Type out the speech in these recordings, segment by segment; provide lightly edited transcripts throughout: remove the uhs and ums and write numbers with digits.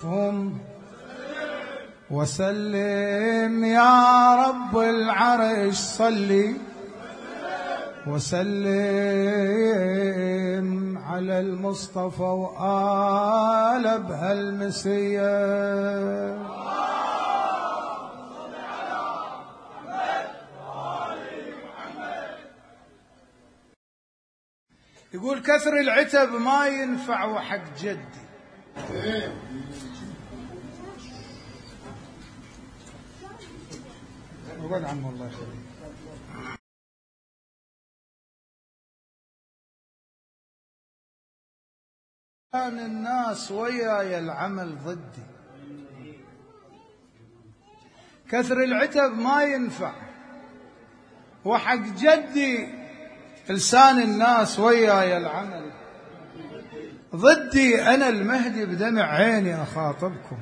وسلم يا رب العرش صلي وسلم على المصطفى وآل بهالمسية. يقول كثر العتب ما ينفع وحق جدي. اقعد عم الله يخليك. كان الناس وياي العمل ضدي. كثر العتب ما ينفع وحق جدي لسان الناس وياي العمل ضدي. أنا المهدي بدمع عيني أخاطبكم،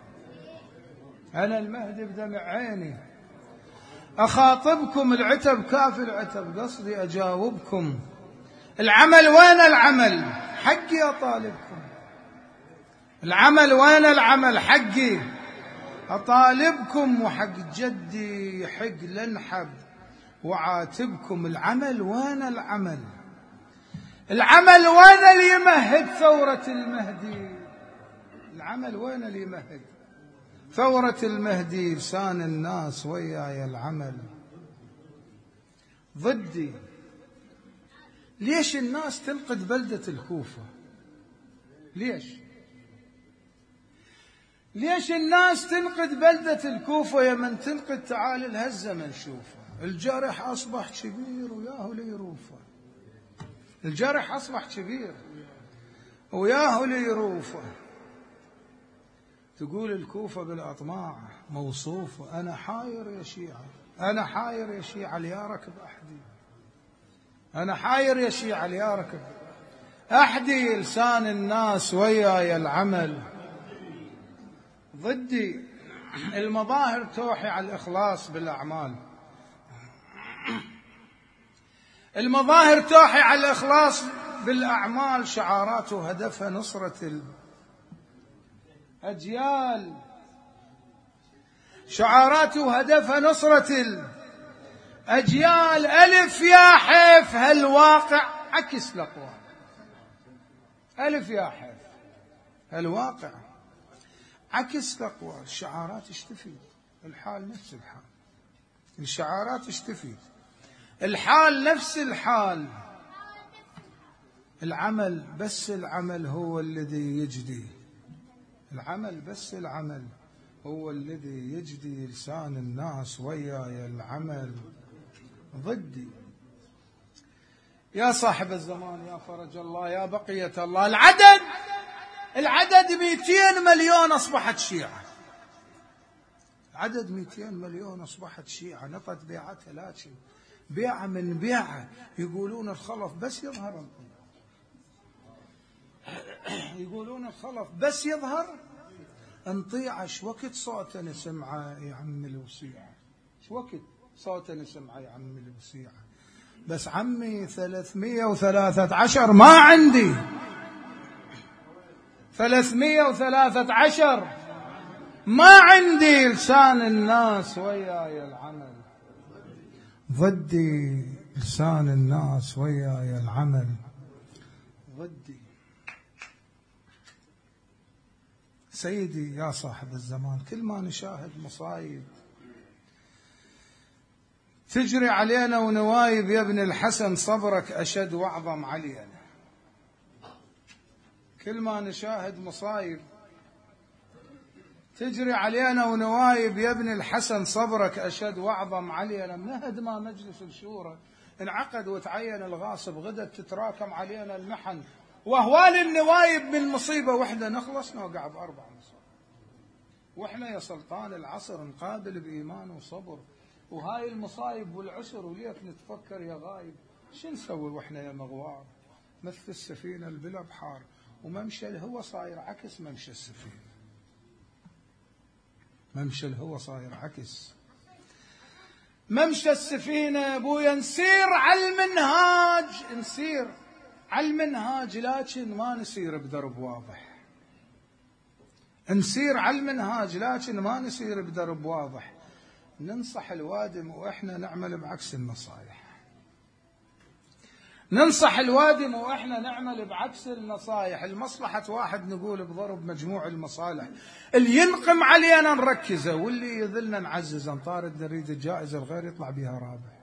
أنا المهدي بدمع عيني أخاطبكم. العتب كافي العتب، قصدي أجاوبكم. العمل وين العمل؟ حقي أطالبكم. العمل وين العمل؟ حقي أطالبكم. وحق جدي يحق لنحب وعاتبكم. العمل وين العمل؟ العمل وين اللي يمهد ثورة المهدي؟ العمل وين اللي يمهد ثورة المهدي؟ لسان الناس وياي العمل ضدي. ليش الناس تنقد بلدة الكوفة؟ ليش الناس تنقد بلدة الكوفة؟ يا من تنقد تعال لهالزمن شوفه. الجرح أصبح كبير وياه ليروفه. الجرح أصبح كبير وياه ليروفه. تقول الكوفة بالأطماع موصوفة. أنا حاير يا شيعة، أنا حاير يا شيعة ليا ركب أحدي. أنا حاير يا شيعة ليا ركب أحدي. لسان الناس وياي العمل ضدي. المظاهر توحي على الإخلاص بالأعمال. المظاهر توحي على الإخلاص بالأعمال. شعارات هدفها نصرة الأجيال. شعارات هدفها نصرة الأجيال. ألف يا حيف هالواقع عكس الأقوال. ألف يا حيف هالواقع عكس الأقوال. الشعارات اشتفيت، الحال نفس الحال. الشعارات اشتفيت، الحال نفس الحال. العمل بس العمل هو الذي يجدي. العمل بس العمل هو الذي يجدي. لسان الناس وياي العمل ضدي. يا صاحب الزمان يا فرج الله يا بقية الله، العدد 200 مليون أصبحت شيعة. عدد 200 مليون أصبحت شيعة. نقد بيعتها، لكن بيعة من بيعة. يقولون الخلف بس يظهر، يقولون الخلف بس يظهر انطيعه. شوكت صوته نسمعه يا عم الوسيعة، شوكت صوته نسمعه يا عم الوسيعة. بس عمي 313 ما عندي، 313 ما عندي. لسان الناس وياي العمل ضدي. لسان الناس وياي العمل ضدي. سيدي يا صاحب الزمان، كل ما نشاهد مصايب تجري علينا ونوايب يا ابن الحسن صبرك أشد وأعظم علينا. كل ما نشاهد مصايب تجري علينا ونوايب يا ابن الحسن صبرك أشد وأعظم علينا. منهد ما مجلس الشورى انعقد وتعين الغاصب، غدت تتراكم علينا المحن وأهوال النوايب. من مصيبة وحدة نخلص نوقع بأربع مصائب. وإحنا يا سلطان العصر نقابل بإيمان وصبر وهاي المصايب والعسر، وليك نتفكر يا غايب شو نسوي وإحنا يا مغوار مثل السفينة البلا بحار وممشى الهوى صاير عكس ممشى السفينة. ممشى الهوى صاير عكس ممشى السفينة. ابويا نسير على المنهاج، نسير على المنهاج، لكن ما نسير بدرب واضح. نسير على المنهاج لكن ما نسير بدرب واضح. ننصح الوادم وإحنا نعمل بعكس النصائح. ننصح الوادم وإحنا نعمل بعكس النصائح. المصلحة واحد نقول بضرب مجموع المصالح. اللي ينقم علينا نركزه، واللي يذلنا نعززه. نطارد نريد الجائزة الغير يطلع بها رابح.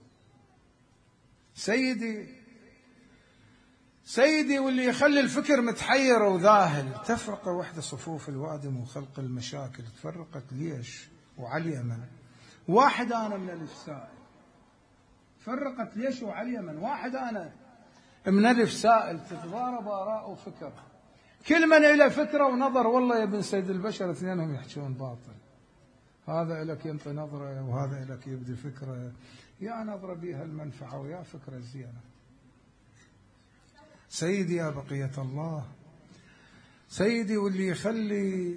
سيدي واللي يخلي الفكر متحير وذاهل. تفرقة وحدة صفوف الوادم وخلق المشاكل. تفرقت ليش وعلى اليمن. واحد أنا من ألف سائل. فرقت ليش وعلى اليمن. واحد أنا من ألف سائل. تتضارب آراء وفكر. كل من إلى فكرة ونظر. والله يا ابن سيد البشر اثنينهم يحجون باطل. هذا لك ينطي نظرة وهذا لك يبدي فكرة. يا نظرة بها المنفعة ويا فكرة الزينة. سيدي يا بقية الله. سيدي واللي يخلي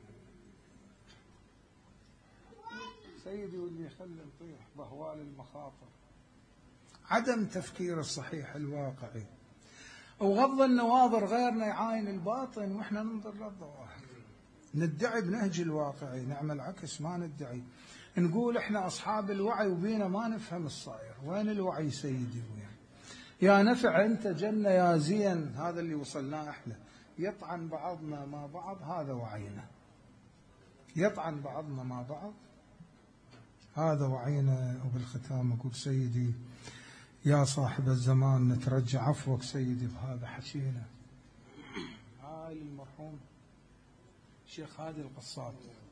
نطيح بأهوال المخاطر. عدم تفكير الصحيح الواقعي وغض النواظر. غيرنا يعاين الباطن وإحنا ننظر للظواهر. ندعي بنهج الواقعي. نعمل عكس ما ندعي. نقول إحنا أصحاب الوعي وبينا ما نفهم الصاير. وين الوعي سيدي وين؟ يا نفع أنت جنة يا زين. هذا اللي وصلناه إحنا. يطعن بعضنا مع بعض هذا وعينا. يطعن بعضنا مع بعض هذا وعينا. وبالختام أقول سيدي يا صاحب الزمان نترجى عفوك سيدي بهذا حكينا. هاي المرحوم شيخ هادي القصاب.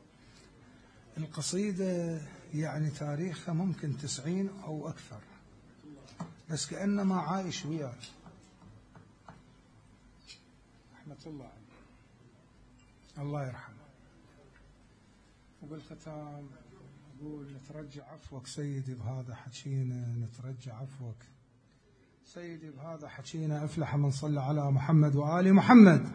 القصيدة يعني تاريخها ممكن 90 أو أكثر، بس كأنما عايش وياك. رحمة الله عليه. الله يرحمه. وبالختام أقول نترجى عفوك سيدي بهذا حكينا. نترجى عفوك سيدي بهذا حكينا. أفلح من صلى على محمد وآل محمد.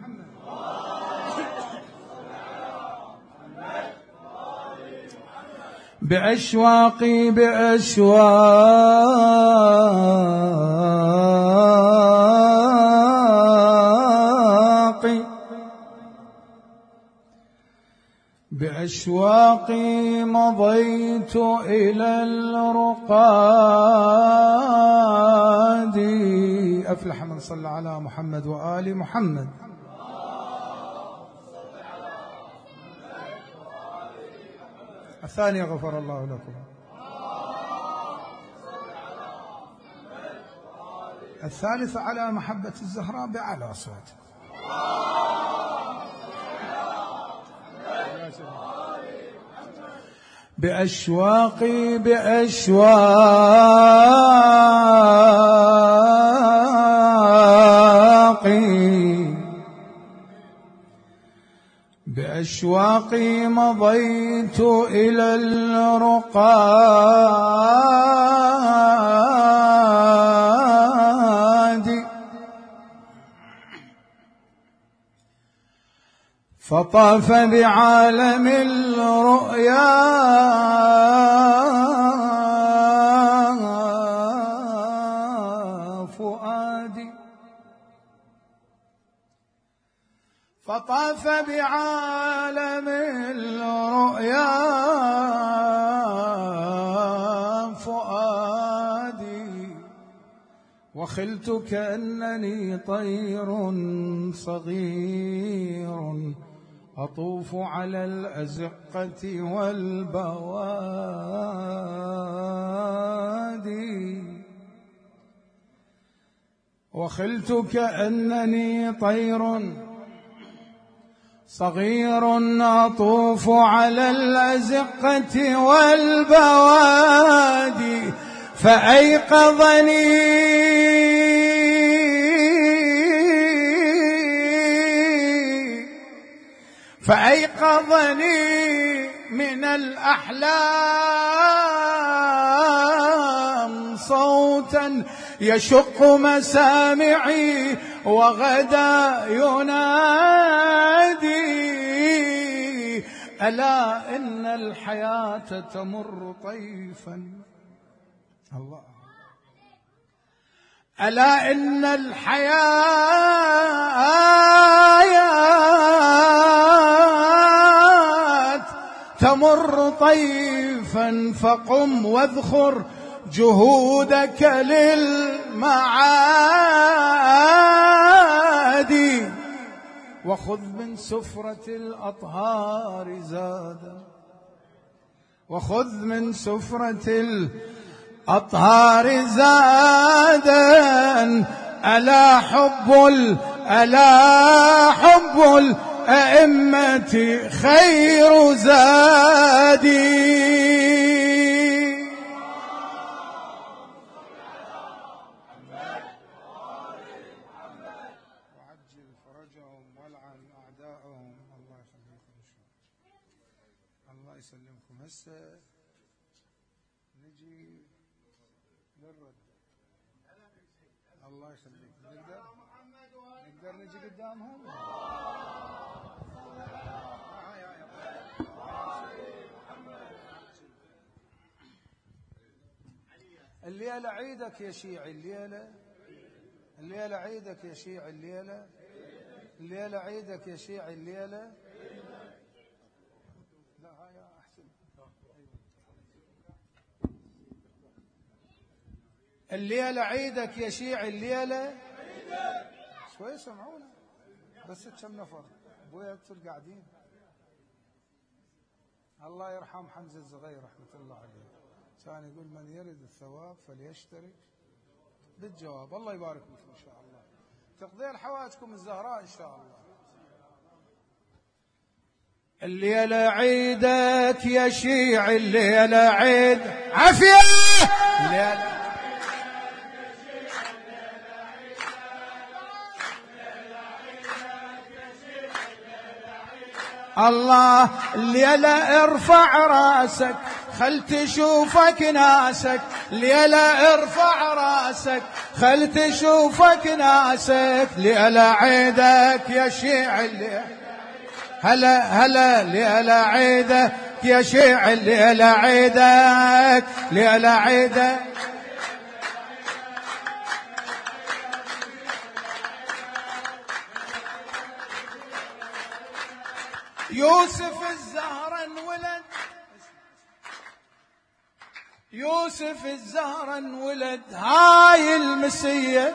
بأشواقي بأشواقي مضيت إلى الرقاد. أفلح من صلى على محمد وآل محمد. الثانية غفر الله لكم. الثالثة على محبة الزهراء بأعلى صوت. بأشواقي بأشواقي مضيت إلى الرقاد. فطاف بعالم الرؤيا فؤادي. فطاف بعالم الرؤيا فؤادي. وخلت كأنني طير صغير أطوف على الأزقة والبوادي. وخلت كأنني طير صغير أطوف على الأزقة والبوادي. فأيقظني من الأحلام صوتا يشق مسامعي وغدا ينادي. ألا إن الحياة تمر طيفا. الله. ألا إن الحياة تمر طيفا فقم واذخر جهودك للمعادي، وخذ من سفرة الأطهار زادا، وخذ من سفرة الأطهار زادا. ألا حب الأئمة خير زادي. وعجل فرجهم والعن أعداءهم. الله يخليكم، الله يسلمكم. هسه نجي للرد. الله يخليك. نقدر نجي قدامهم. الليلة عيدك يا شيعي، الليلة عيدك يا شيعي، الليلة عيدك يا شيعي، الليلة. لا هاي أحسن. الليلة عيدك يا شيعي، الليلة. شوي سمعونا بس كم نفر ابويا قاعدين. الله يرحم حمزة الصغير رحمة الله عليه، كان يقول من يرد الثواب فليشترك بالجواب. الله يبارك فيكم إن شاء الله، تقضي حوائجكم الزهراء إن شاء الله. الليلة عيدك يا شيعي، الليلة عيد عافية، الليلة الله. الليلة ارفع راسك خل تشوفك ناسك، الليلة ارفع راسك خل تشوفك ناسك. الليلة عيدك يا شيعي، الليلة هلا الليلة عيدك يا شيعي، الليلة عيدك، الليلة عيدك. يوسف الزهر انولد، يوسف الزهر انولد هاي المسية.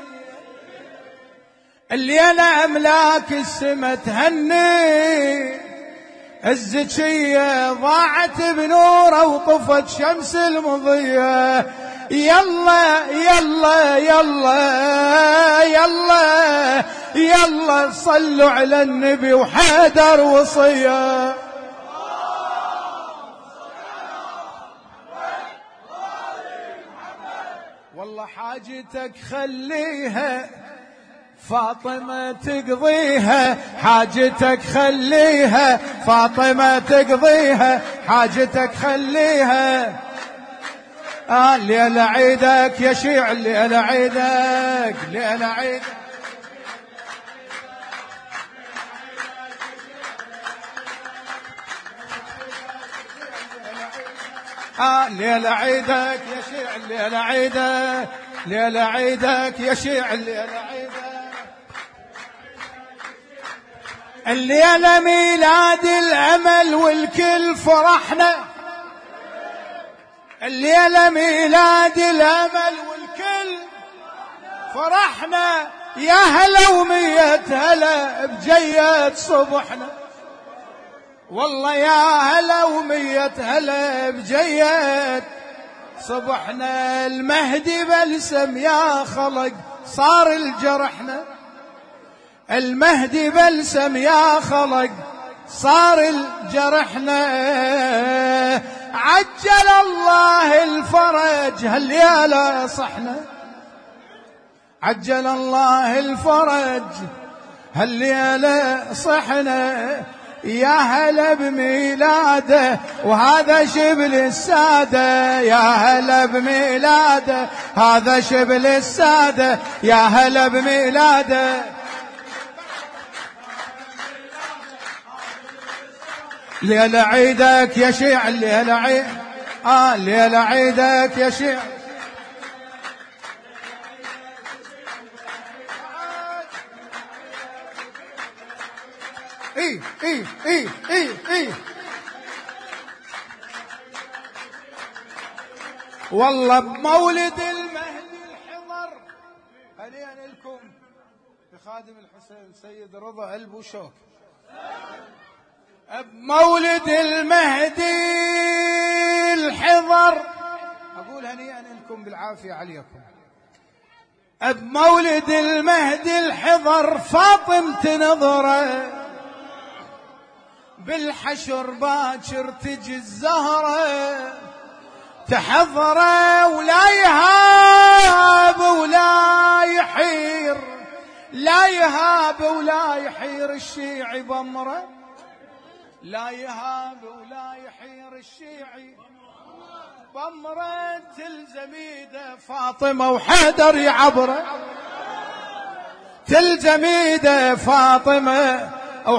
الليلة أملاك السما تهني، الزكية ضاعت بنوره وطفت شمس المضية. يلا يلا يلا يلا يلا صلوا على النبي وحيدر وصية. والله حاجتك خليها فاطمة تقضيها، حاجتك خليها فاطمة تقضيها، حاجتك خليها. الليلة عيدك يا شيع، الليلة عيدك، الليلة عيدك. الليلة عيدك يا شيع، الليلة عيدك، الليلة عيدك يا شيع، الليلة عيدك. الليلة ميلاد الأمل والكل فرحنا، الليلة ميلاد الأمل والكل فرحنا. يا هلا ومية هلا بجية صبحنا، والله يا هلا ومية هلا بجية صبحنا. المهدي بلسم يا خلق صار الجرحنا، المهدي بلسم يا خلق صار الجرحنا. عجل الله الفرج هالليلة صحنا، عجل الله الفرج هالليلة صحنا. يا هلا بميلاده وهذا شبل السادة، يا هلا بميلاده هذا شبل السادة، يا هلا بميلاده. ليلة عيدك يا شيع، الليلة عيد، الليلة عيدك يا شيع. اي والله بمولد المهدي الحضر. هنيئا لكم بخادم الحسين سيد رضا البوشوك. بمولد المهدي الحضر، أقول هنيئا لكم بالعافية عليكم. بمولد المهدي الحضر فاطمة نظرة، بالحشر باكر تجي الزهرة تحضره، ولا يهاب ولا يحير، لا يهاب ولا يحير الشيعي بمره، لا يهاب ولا يحير الشيعي بمره، تلزم ايده فاطمة وحيدر يعبره، تلزم ايده فاطمة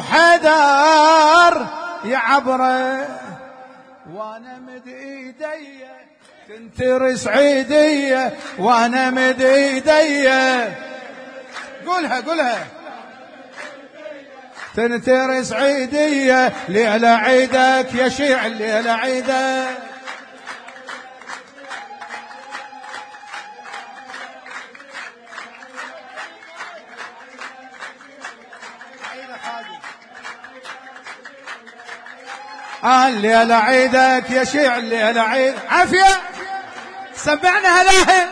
وحيدر يعبره. وانا مد ايدي تنترس عيدية، وانا مد ايدي، قولها قولها، تنترس عيدية، ليلة عيدك يا شيع ليلة عيدك. الليلة عيدك يا شيع الليلة عيد. عافية سمعنا هلاهي.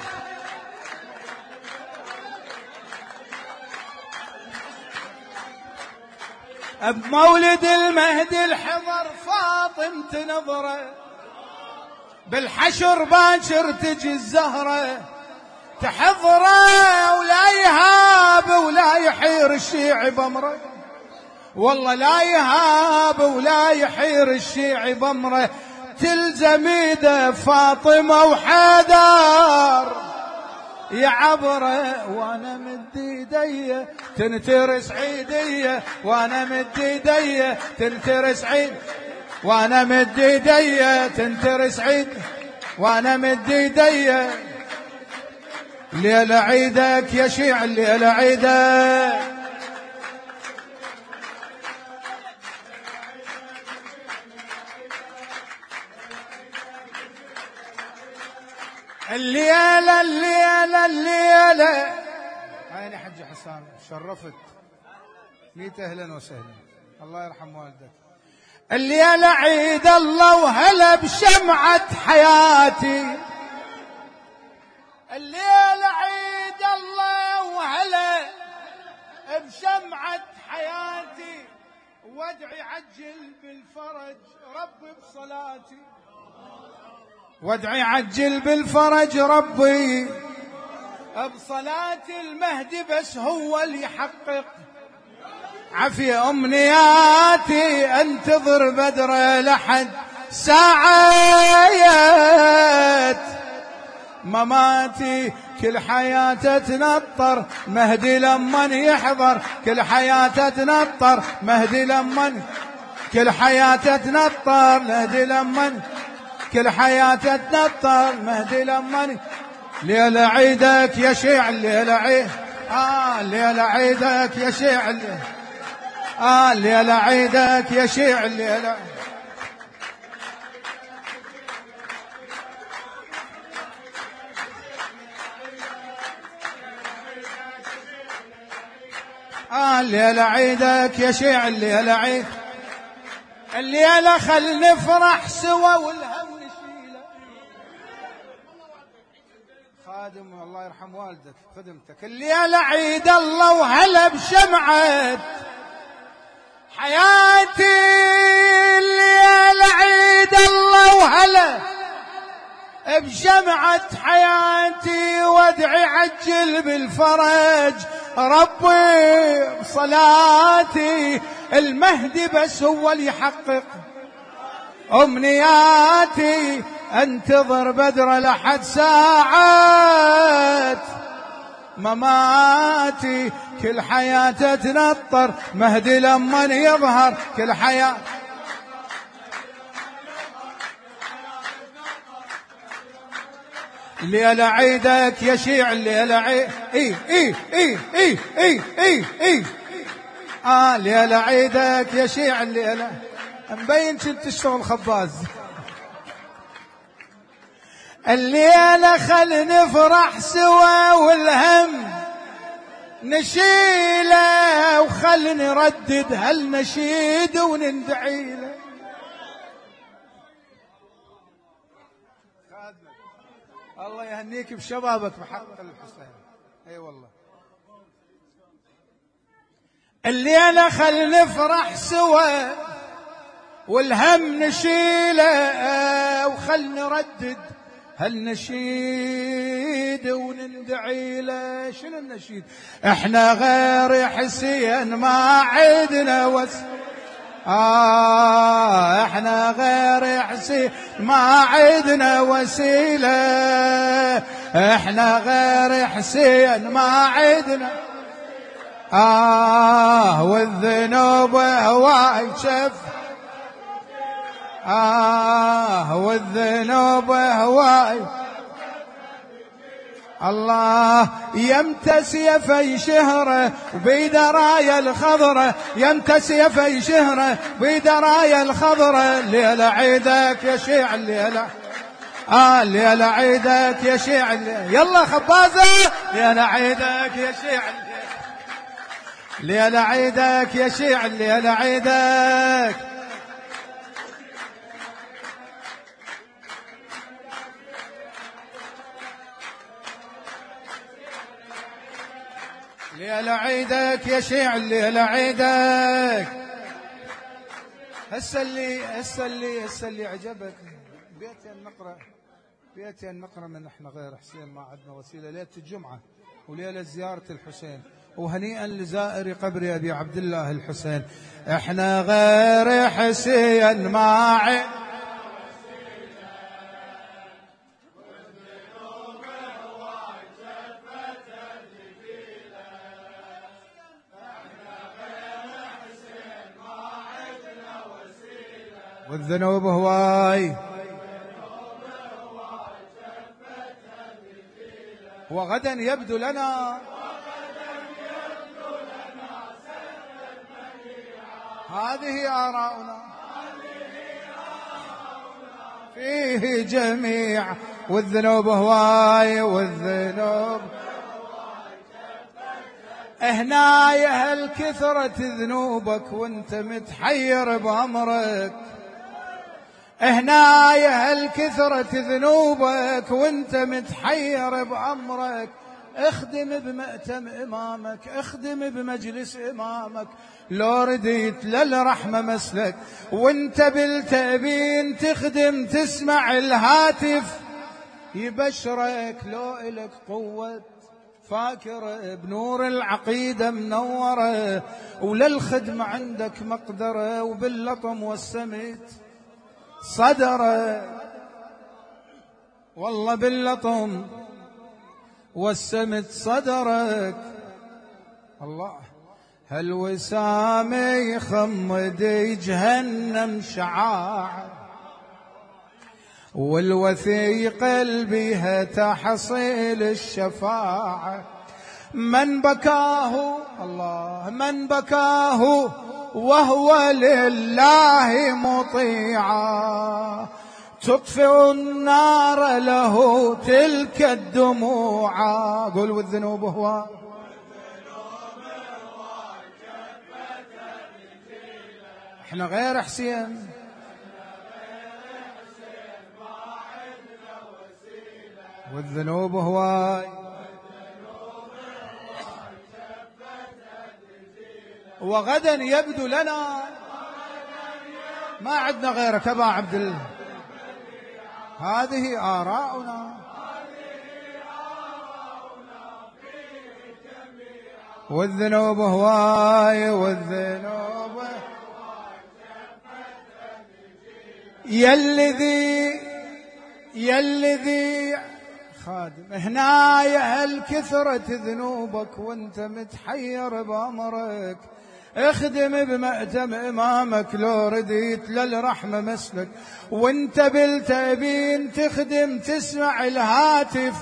بمولد المهدي الحضر فاطمة نظرة، بالحشر باكر تجي الزهرة تحضره، ولا يهاب ولا يحير الشيعي بمره، والله لا يهاب ولا يحير الشيعي بمره، تلزم ايده فاطمة وحيدر يعبره. وانا مد ايدي تنترس عيدية، وانا مد ايدي تنترس عيد، وانا مد ايدي تنترس عيد، وانا مد ايدي، ليلة عيدك يا شيع ليلة عيدك. الليلة الليلة الليلة. عيني حج حسان شرفت، ميت أهلا وسهلا، الله يرحم والدك. الليلة عيد الله وهلا بشمعة حياتي، الليلة عيد الله وهلا بشمعة حياتي، وادعي عجل بالفرج ربي بصلاتي، وادعي عجل بالفرج ربي بصلاة المهدي، بس هو اللي يحقق عافية أمنياتي. انتظر بدر لحد ساعات مماتي، كل حياته تنطر مهدي لمن يحضر، كل حياته تنطر مهدي لمن، كل حياته تنطر مهدي لمن، كل حياته تنطر مهدي لمن. ليلة عيدك يا شيع ليلة عيد، ليلة عيدك يا شيع ليلة عيدك يا شيع ليلة. الليلة عيدك يا شيع الليلة عيد، الليلة خل نفرح سوا والهم نشيله. خادم الله يرحم والدك خدمتك. الليلة عيد الله وهلا بشمعة حياتي، الليلة عيد الله وهلا بشمعة حياتي، وادعي عجل بالفرج ربي بصلاتي، المهدي بس هو اللي يحقق أمنياتي. انتظر بدر لحد ساعات مماتي، كل حياته تنطر مهدي لمن يظهر، كل حياة ليلة عيدك يا شيع ليلة عيد. ليلة عيدك يا شيع الليلة. مبين كنت تشتغل خباز. الليلة خل نفرح سوا والهم نشيله، وخل نردد هالنشيد ونندعي له. الله يهنيك بشبابك بحق الحسين. اي والله. الليلة خل نفرح سوا والهم نشيله، وخل نردد هالنشيد ونندعي له. شنو النشيد؟ احنا غير حسين ما عدنا احنا غير حسين ما عدنا وسيلة، احنا غير حسين ما عدنا والذنوب هواي شف والذنوب هواي. الله يمت سيفي شهره بيدرايا الخضره، يمت سيفي شهره بيدرايا الخضره. ليلة عيدك يا شيع الليلة، ليلة عيدك يا شيع الليلة. يلا خبازة، ليلة عيدك يا شيع الليلة، ليلة عيدك يا شيع الليلة عيدك. ليلة عيدك يا شيع الليلة عيدك. هسه اللي عجبك بيتين نقرأ من احنا غير حسين ما عندنا وسيلة. ليلة الجمعة وليلة زيارة الحسين، وهنيئا لزائر قبر أبي عبد الله الحسين. احنا غير حسين ما عندنا والذنوب هواي، وغدا يبدو لنا هذه آراؤنا فيه جميع. والذنوب هواي والذنوب هنا يا هل كثرة ذنوبك وانت متحير بأمرك، هنا يا هل كثرة ذنوبك وانت متحير بأمرك. اخدم بمأتم إمامك، اخدم بمجلس إمامك، لو رديت للرحمة مسلك وانت بالتأبين تخدم تسمع الهاتف يبشرك. لو إلك قوة فاكرة بنور العقيدة منورة، وللخدمة عندك مقدرة، وباللطم والسمت صدرك. والله باللطم والسمت صدرك. الله هالوسام يخمد جهنم شعاع، والوثيق بها تحصيل الشفاعة. من بكاه الله من بكاه وهو لله مطيعا، تطفئ النار له تلك الدموع. قل والذنوب هو احنا غير حسين والذنوب هواي، وغدا يبدو لنا ما عندنا غيرك أبا عبد الله. هذه آراؤنا والذنوب هواي والذنوب يالذي خادم هنا يا هل كثرة ذنوبك وانت متحير بأمرك. اخدم بمأتم إمامك لو رديت للرحمة مسلك، وانت بالتأبين تخدم تسمع الهاتف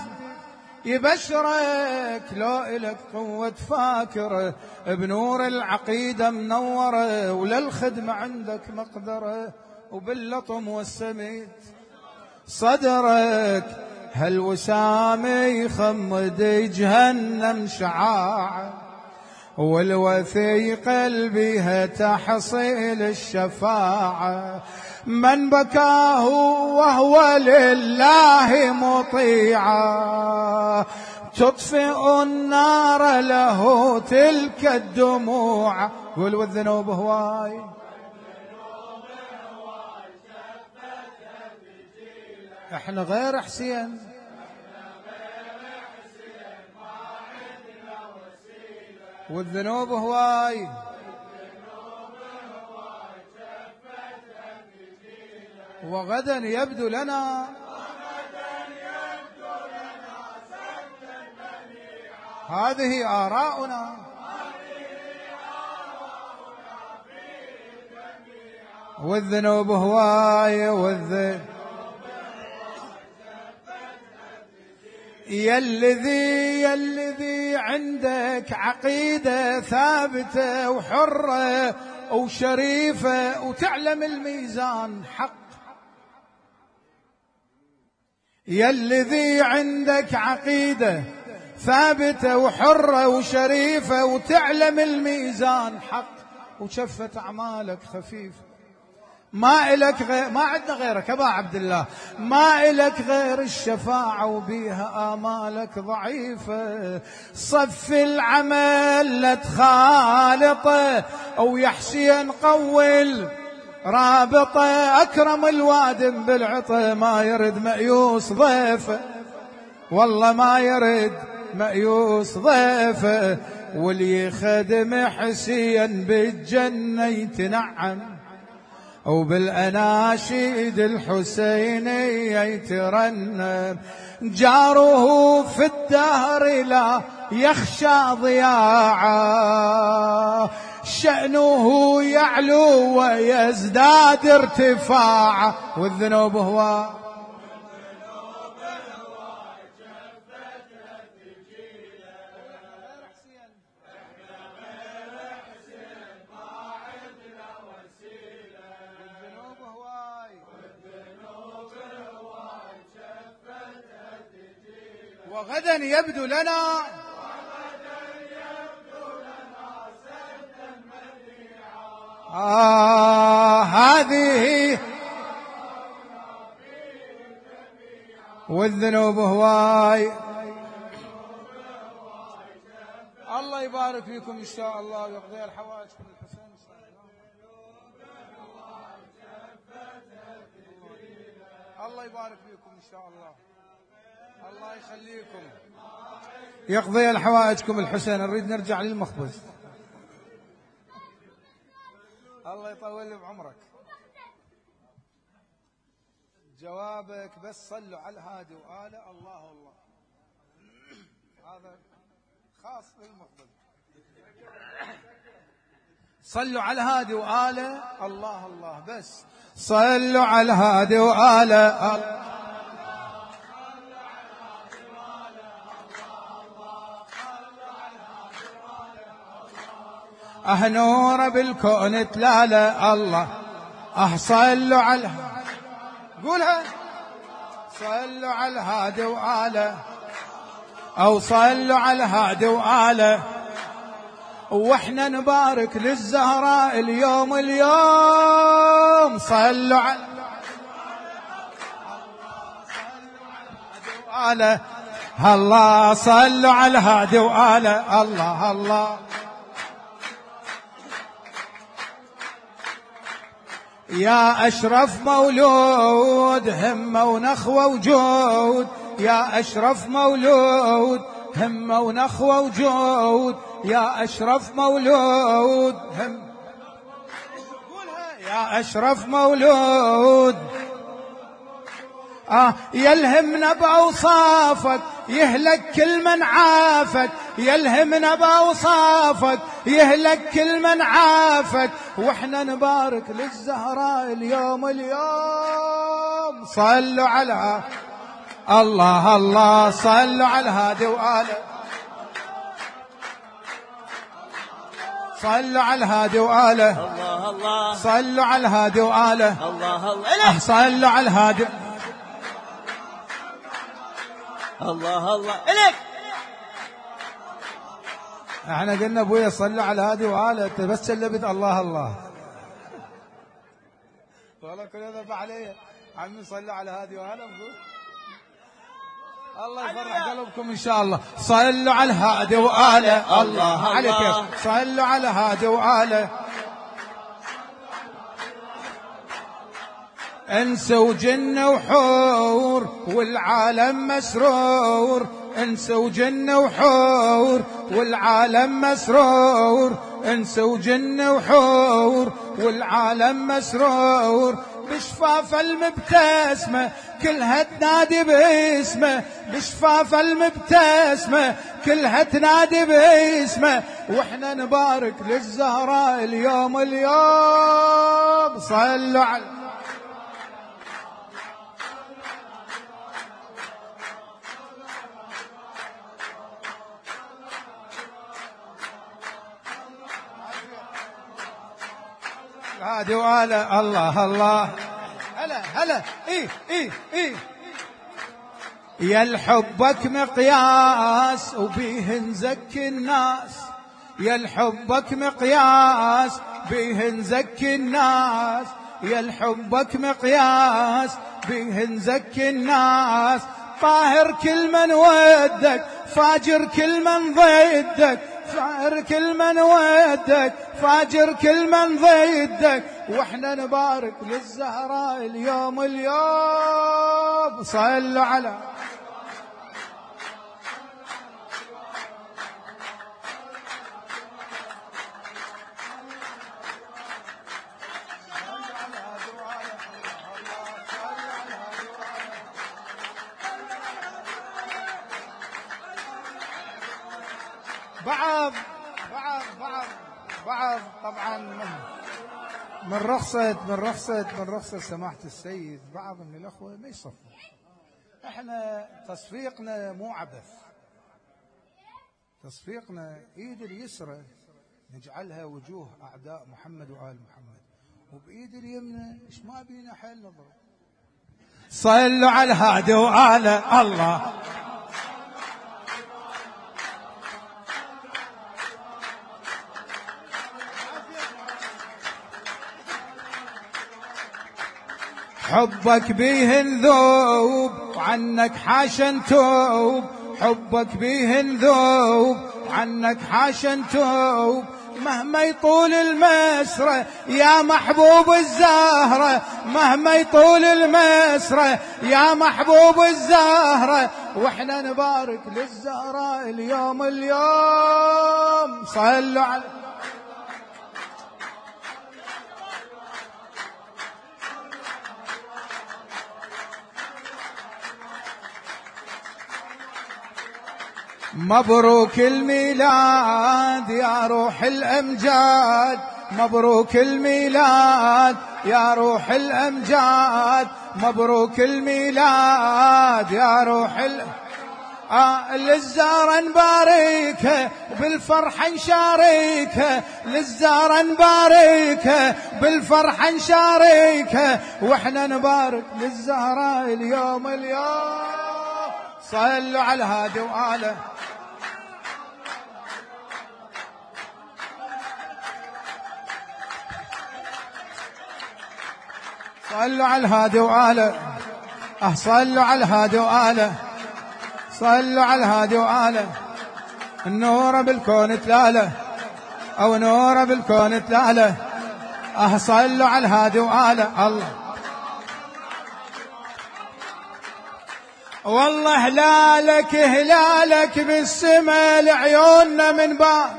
يبشرك. لو إلك قوة فاكرة بنور العقيدة منورة، وللخدمة عندك مقدرة، وباللطم والسميت صدرك. هالوسام يخمد جهنم شعاعه، والوثيقة بها تحصيل الشفاعة. من بكاه وهو لله مطيعا، تطفئ النار له تلك الدموع. قول والذنوب هواي، احنا غير حسين، والذنوب هواي، وغدا يبدو لنا هذه آراؤنا. والذنوب هواي يا الذي عندك عقيدة ثابتة وحرة وشريفة وتعلم الميزان حق، يا الذي عندك عقيدة ثابتة وحرة وشريفة وتعلم الميزان حق، وشفت أعمالك خفيفة. ما إلك غير، ما عندنا غيرك أبا عبد الله، ما إلك غير الشفاعة وبيها آمالك ضعيفة. صف العمل لا تخالطه أو يحسين قول رابطه، أكرم الوادم بالعطا ما يرد مأيوس ضيفه، والله ما يرد مأيوس ضيفه. واللي خدم حسين بالجنة يتنعم، وبالأناشيد الحسينية يترنم. جاره في الدهر لا يخشى ضياعا، شأنه يعلو ويزداد ارتفاعا. والذنوب هو وغدا يبدو لنا هذه. والذنوب هواي. الله يبارك فيكم إن شاء الله ويقضي الحوائجكم الحسين. الله يبارك فيكم إن شاء الله، الله يخليكم، يقضي الحوائجكم الحسين. نريد نرجع للمخبز. الله يطول بعمرك. جوابك بس صلوا على الهادي وآله. الله الله، هذا خاص بالمخبز. صلوا على الهادي وآله. الله الله، بس صلوا على الهادي وآله. نور بالكون تلاله. الله صلوا على، قولها، صلوا على الهادي وآله، أو صلوا على الهادي وآله. واحنا نبارك للزهراء اليوم صلوا على آله. الله صلوا على الهادي وآله. الله الله، يا أشرف مولود همة ونخوة وجود، يا أشرف مولود همة ونخوة وجود، يا أشرف مولود يا أشرف مولود. يلهمنا بأوصافك يهلك كل من عافك، يلهمنا بأوصافك يهلك كل من عافك. واحنا نبارك للزهراء اليوم صلوا على الله. الله صلوا على الهادي وآله، صلوا على الهادي وآله. الله الله، صلوا على الهادي وآله. الله الله، صلوا على الهادي. الله الله إليك. احنا قلنا ابويا صلوا على هذه وآله، انت بس سلبت الله الله. والله كل هذا علي عمي صلوا على هذه وآله. الله يفرح قلبكم ان شاء الله. صلوا على هادي وآله. الله عليك. صلوا على هادي وآله. انس وجن وحور والعالم مسرور، انس وجن وحور والعالم مسرور، انس وجن وحور والعالم مسرور، بشفاف المبتسمة كلها تنادي باسمه، بشفاف المبتسمة كلها تنادي باسمه، واحنا نبارك للزهراء اليوم اليوم. صلوا على هادي وآله. الله الله. هلا هلا. ايه يا الحبك مقياس وبيه نزكي الناس، يا الحبك مقياس بيه نزكي الناس، يا الحبك مقياس بيه نزكي الناس، طاهر كل من ودك فاجر كل من ضدك، فاجر كل من ودك فاجر كل من ضدك، واحنا نبارك للزهراء اليوم اليوم. صلوا على بعض طبعا من رخصة سماحة السيد بعض من الأخوة ما يصفوا. احنا تصفيقنا مو عبث، تصفيقنا ايد اليسرى نجعلها وجوه أعداء محمد وآل محمد، وبإيد اليمنى ايش ما بينا حيل نضرب. صلوا على الهادي وآله. الله حبك بيه نذوب وعنك حاشا نتوب، حبك بيه نذوب وعنك حاشا نتوب، مهما يطول المسرة يا محبوب الزهرة، مهما يطول المسرة يا محبوب الزهرة، واحنا نبارك للزهراء اليوم اليوم. صلوا على مبروك الميلاد يا روح الأمجاد، مبروك الميلاد يا روح الأمجاد، مبروك الميلاد يا روح للزهرة نباركها بالفرحة نشاركها، للزهرة نباركها بالفرحة نشاركها، واحنا نبارك للزهراء اليوم اليوم. صلوا على الهادي وآله. صلوا على الهادي وآله. صلوا على الهادي وآله. صلوا على الهادي وآله. النور بالكون تلاله أو نور بالكون تلاله. صلوا على الهادي وآله. الله والله هلالك هلالك بالسما لعيوننا من بعد،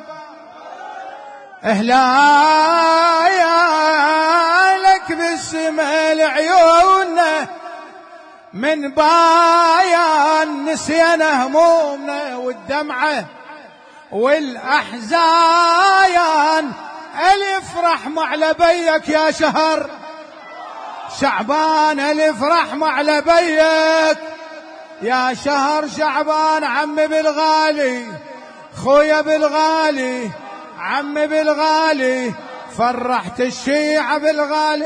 هلالك بالسما لعيوننا من بايان، نسينا همومنا والدمعة والأحزان، ألف رحمة على بيك يا شهر شعبان، ألف رحمة على بيك يا شهر شعبان، عمي بالغالي خويا بالغالي عمي بالغالي، فرحت الشيعة بالغالي.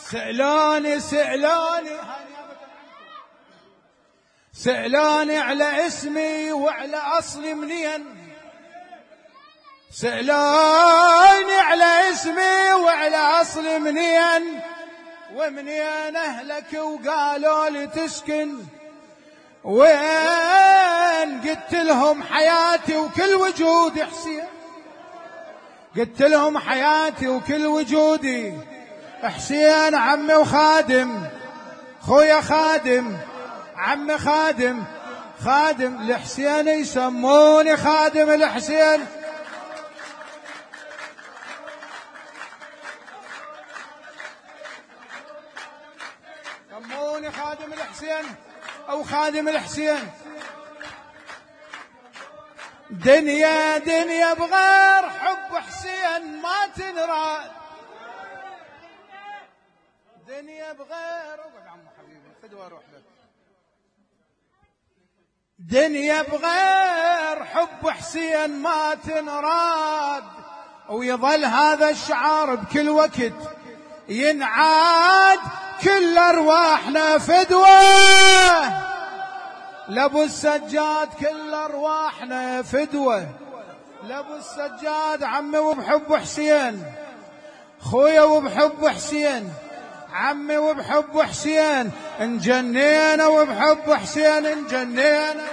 سألوني على اسمي وعلى أصلي منين، سألوني على اسمي وعلى أصلي منين، ومنين أهلك وقالوا لي تسكن وين، قلت لهم حياتي وكل وجودي حسين، قلت لهم حياتي وكل وجودي حسين، عمي وخادم خويا خادم، عمي خادم، خادم الحسين يسموني خادم الحسين، سموني خادم الحسين أو خادم الحسين. دنيا دنيا بغير حب حسين ما تنراد، دنيا بغير، اقعد عمو حبيبي خذ واروح لك، دنيا بغير حب حسين ما تنراد، ويظل هذا الشعار بكل وقت ينعاد، كل أرواحنا فدوة لابو السجاد، كل أرواحنا فدوة لابو السجاد، عمي وبحب حسين، خويا وبحب حسين، عمي وبحب حسين، انجنينا وبحب حسين انجنينا.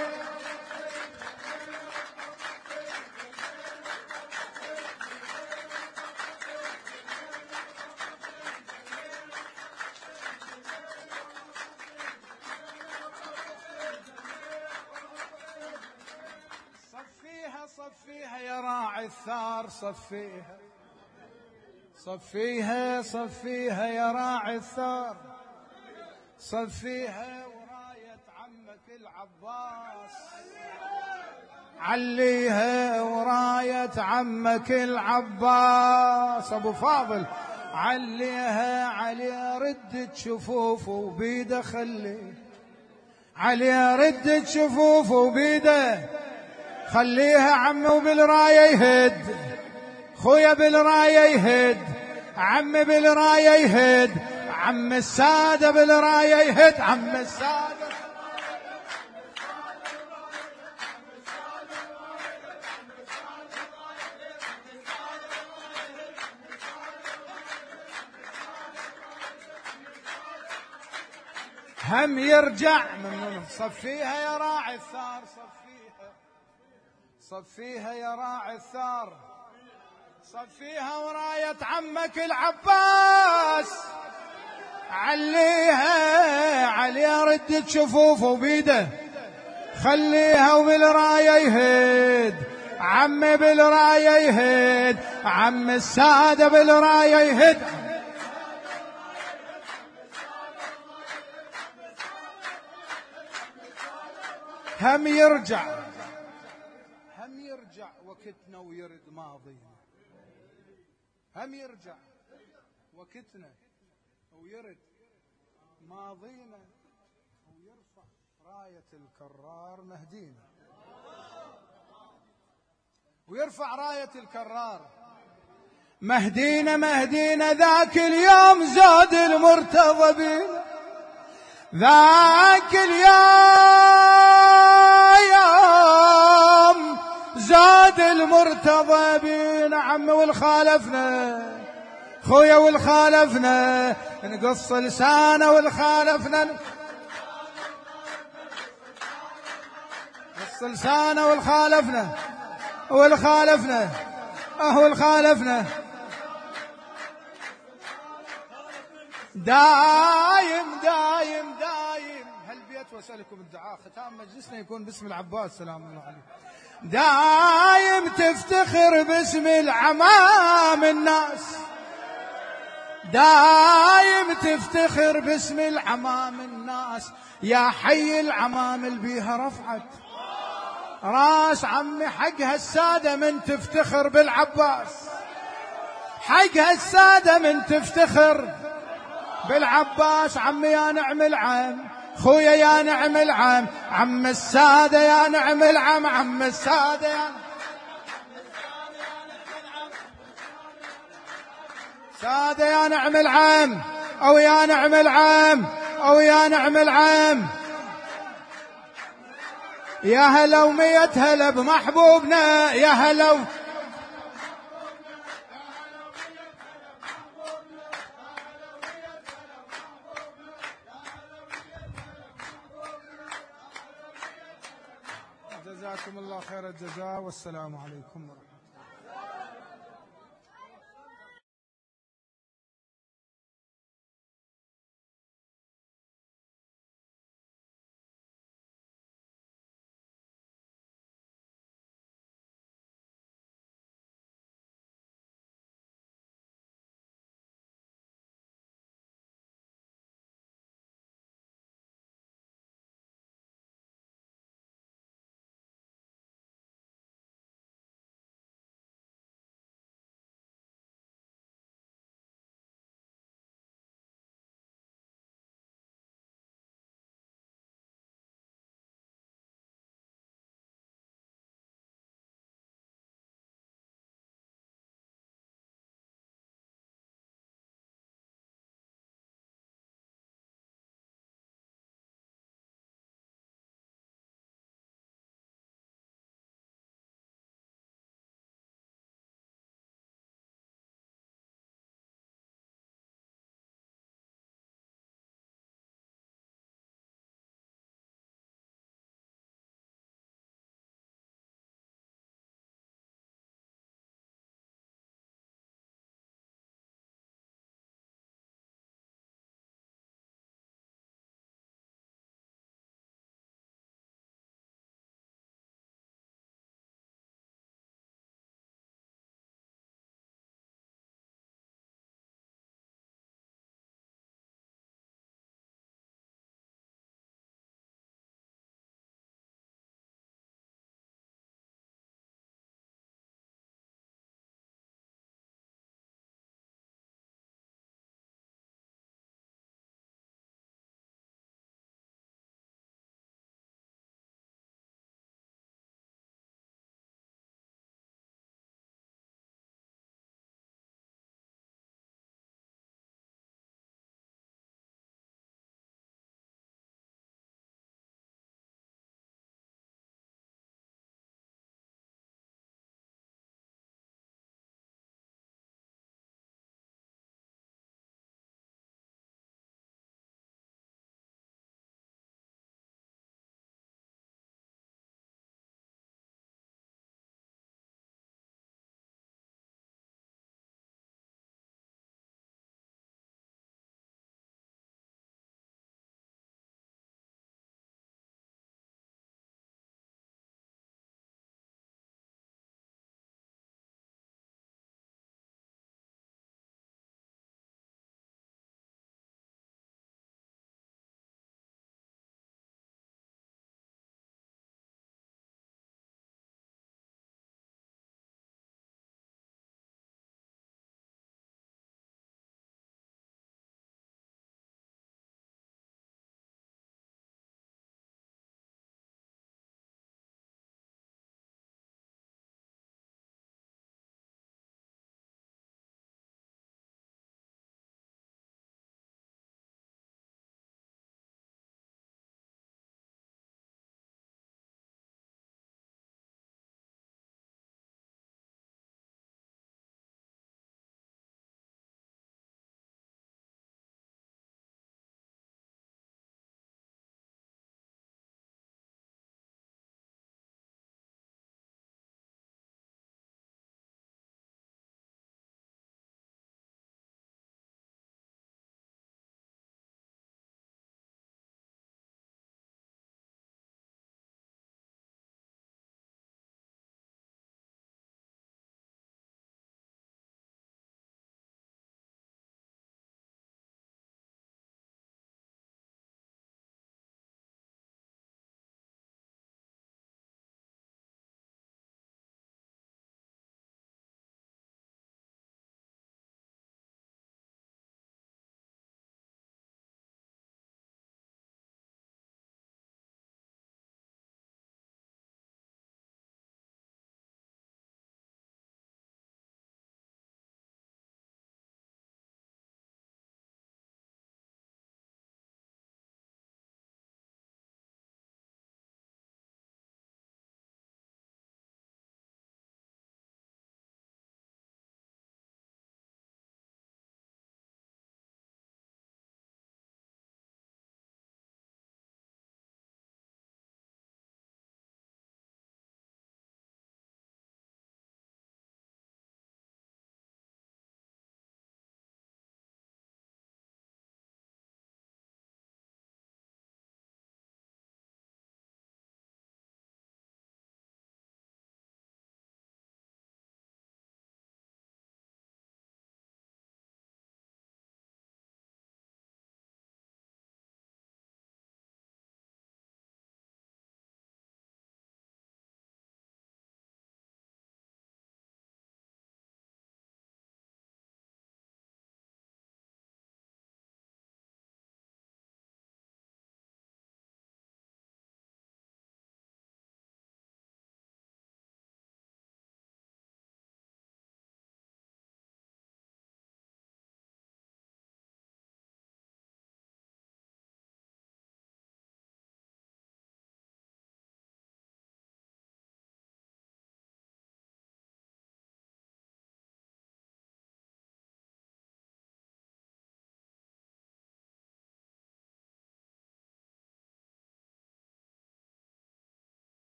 صفيها يا راعي الثار، صفيها صفيها صفيها يا راعي الثار، صفيها وراية عمك العباس، عليها وراية عمك العباس ابو فاضل، عليها علي ردة شفوفه وبيده، خليه علي ردة شفوفه وبيده، خليها عمي وبالراية يهد، خويا بالراية يهد، عمي بالراية يهد، عم السادة بالراية يهد، عم السادة. هم يرجع من صفيها يا راعي الثار، صفيها صفيها يا راعي الثار، صفيها وراية عمك العباس، عليها عليها ردة شفوفه وبيده، خليها وبالراية يهد، عمي بالراية يهد، عم السادة بالراية يهد. هم يرجع وقتنا ويرد ماضينا، هم يرجع وقتنا ويرد ماضينا، ويرفع راية الكرار مهدينا، ويرفع راية الكرار مهدينا، مهدينا ذاك اليوم زاد المرتضى بينا، ذاك اليوم زاد المرتضى بينا، عمي والخالفنا خويا والخالفنا، نقص لسانه والخالفنا، نقص لسانه والخالفنا والخالفنا والخالفنا، دايم دايم دايم هالبيت واسألكم الدعاء، ختام مجلسنا يكون باسم العباس سلام الله عليه، دايم تفتخر باسم العمام الناس، دايم تفتخر باسم العمام الناس، يا حي العمام اللي بيها رفعت راس عمي، حقها السادة من تفتخر بالعباس، حقها السادة من تفتخر بالعباس، عمي يا نعم العم، خويا يا نعم العم، عم السادة يا نعم العم، عم السادة يا سادة يا نعم العم، أو يا نعم العام أو يا نعم العام. يا هلا ومية هلا بمحبوبنا، يا هلا جزاكم الله خير الجزاء، والسلام عليكم ورحمة الله.